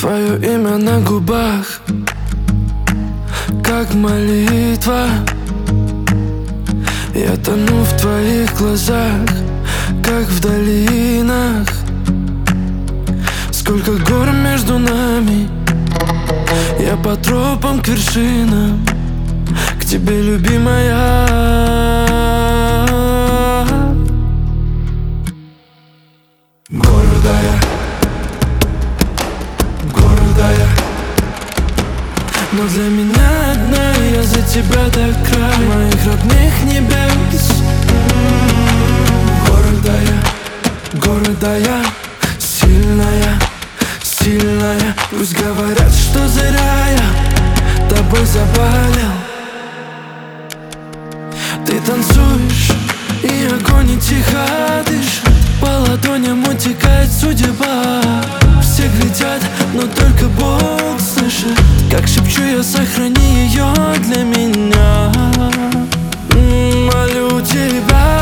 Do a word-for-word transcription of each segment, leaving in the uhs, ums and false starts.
Твое имя на губах, как молитва. Я тону в твоих глазах, как в долинах. Сколько гор между нами, я по тропам к вершинам, к тебе, любимая. Гордая, гордая, но для меня одна, я за тебя до края моих родных небес. Гордая, гордая, сильная, сильная. Пусть говорят, что зря я тобой заболел. Ты танцуешь, и огонь и тихо дышит, по ладоням утекает судьба. Все глядят, но только Бог слышит, как шепчу я: сохрани ее для меня. Молю тебя.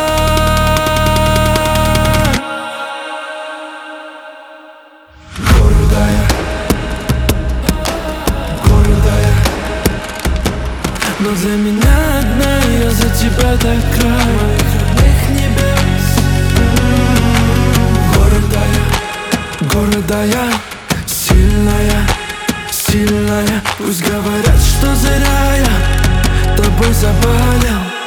Гордая, гордая, но для меня одна, я за тебя до края моих родных небес. Гордая, гордая, сильная, сильная. Пусть говорят, что зря я тобой заболел.